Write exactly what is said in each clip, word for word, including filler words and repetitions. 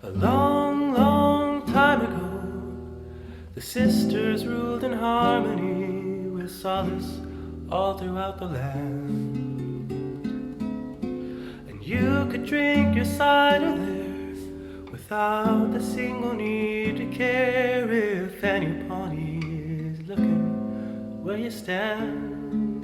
A long, long time ago, the sisters ruled in harmony with solace all throughout the land. And you could drink your cider there without a single need to care if anybody is looking where you stand.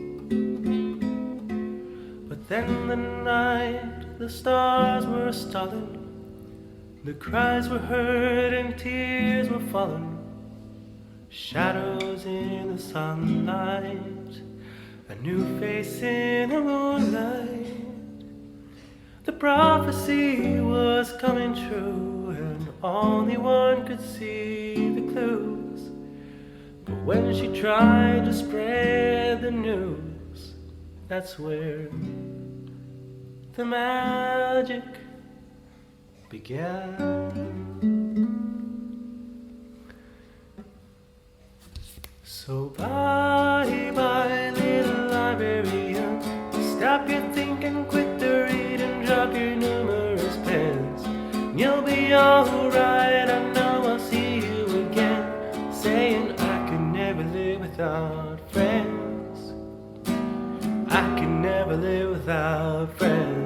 But then the night the stars were stalling, the cries were heard and tears were falling, shadows in the sunlight, a new face in the moonlight. The prophecy was coming true, and only one could see the clues. But when she tried to spread the news, that's where the magic began. So bye bye little librarian, stop your thinking, quit the reading, drop your numerous pens. You'll be alright, I know I'll see you again, saying I could never live without friends. I could never live without friends.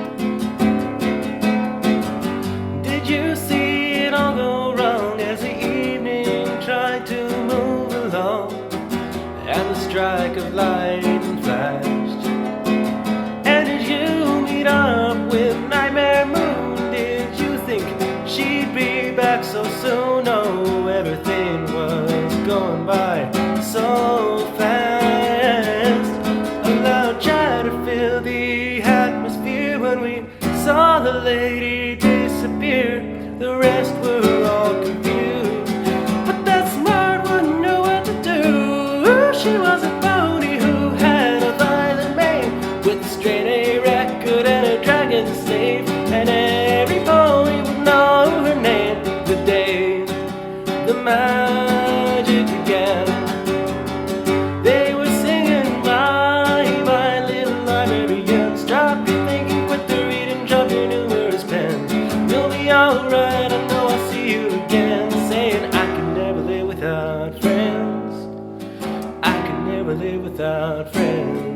You see it all go wrong as the evening tried to move along, and the strike of lightning flashed. And did you meet up with Nightmare Moon? Did you think she'd be back so soon? No, everything was going by so fast. A loud chatter filled the atmosphere when we saw the lady disappear. The rest were all confused, but that smart one knew what to do. She was a pony who had a violent mane, with a straight A record and a dragon slave, and every pony would know her name. The day the magic began, they were singing bye bye little librarian, stop your thinking, quit the reading, drop your numerous pens. You'll be alright, I know I'll see you again, saying I can never live without friends. I can never live without friends.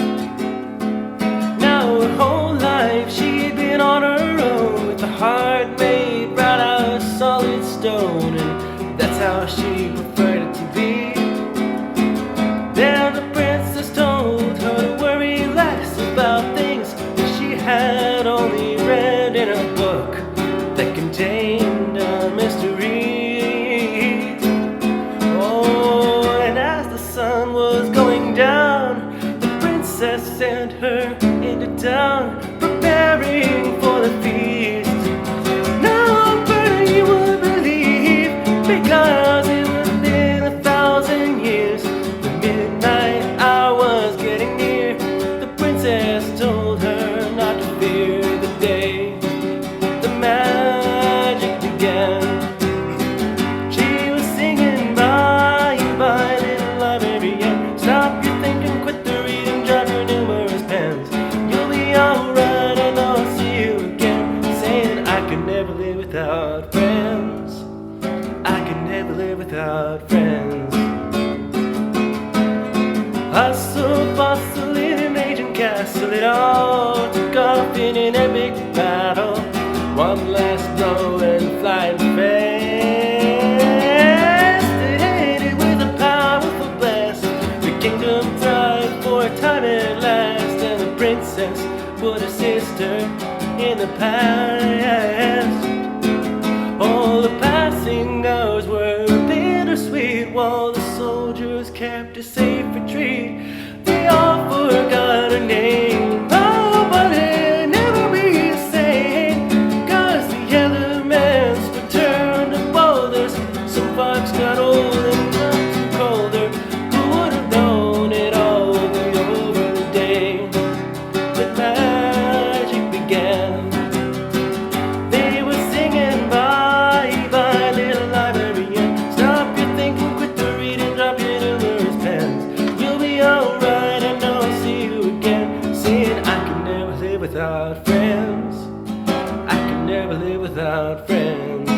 Now her whole life she'd been on her own, with a heart made right out of solid stone, and that's how she preferred it to be. Then the princess told her to worry less about things that she had only read in a book that contained a mystery. Oh, and as the sun was going down, the princess sent her into town, preparing for the feast. Now Bertie, you would believe, because it was been a thousand years, the midnight hour was getting near. The princess told her not to fear. The day the magic began, she was singing bye bye little librarian, stop your thinking, quit the reading, drop your numerous pens. You'll be alright, I know I'll see you again, saying I can never live without friends. I can never live without friends. Hustle, bustle in an aging castle, it all took off in an epic battle. One last blow and flying fast, it ended with a powerful blast. The kingdom died for a time at last, and the princess put her sister in the past. All the passing hours were bittersweet, while the soldiers kept a safe retreat. They all forgot her name, oh, but it'll never be the same, 'cause the elements returned to boulders. Some folks got old and not too colder. Who would have known it all would be over the day that magic began? They were singing bye bye little librarian, stop your thinking, quit the reading, drop your numerous pens. You'll be alright, I know I'll see you again, never live without friends.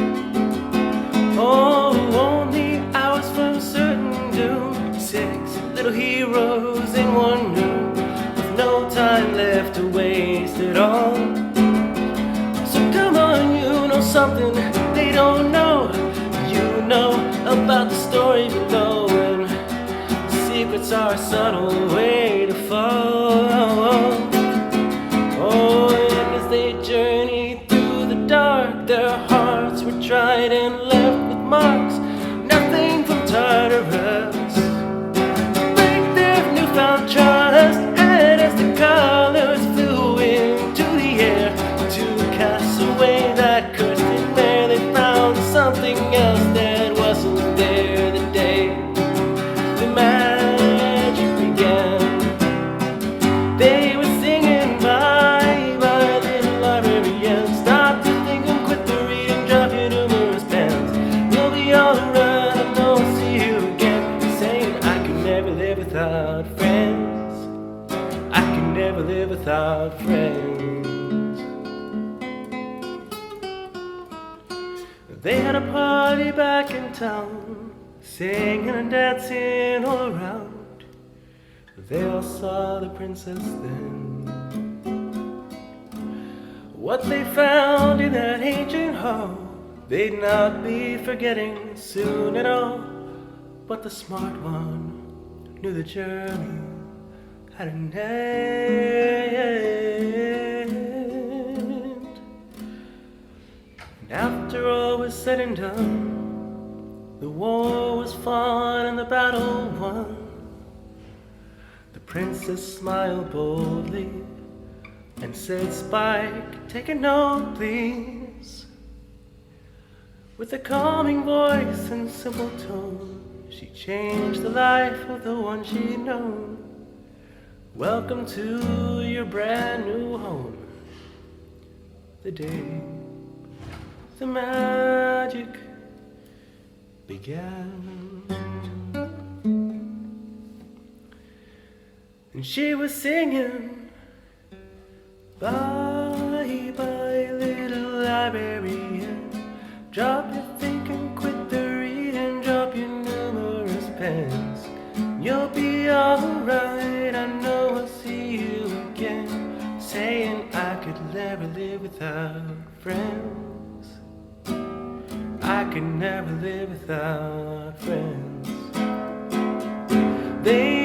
Oh, only hours from certain doom. Six little heroes in one room, with no time left to waste at all. So come on, you know something they don't know. You know about the story below, and secrets are a subtle way to fall. Oh, and as they journeyed through the dark, their hearts were tried and left with marks. Nothing from Tartarus to break their newfound trust. And as the colors flew into the air to cast away that cursed nightmare, they found something else that wasn't there the day the magic began. They were singing bye bye, little librarians. Stop to think and quit the reading, drop your numerous pens. You'll be alright, I know I'll see you again. Saying I can never live without friends. I can never live without friends. They had a party back in town, singing and dancing all around. They all saw the princess then. What they found in that ancient hall, they'd not be forgetting soon at all. But the smart one knew the journey had an end. And after all was said and done, the war was fought and the battle won. The princess smiled boldly and said, Spike, take a note, please. With a calming voice and simple tone, she changed the life of the one she'd known. Welcome to your brand new home. The day the magic began. And she was singing, bye bye little librarian. Drop your thinking, quit the reading, drop your numerous pens. You'll be alright, I know I'll see you again. Saying I could never live without friends. I could never live without friends. They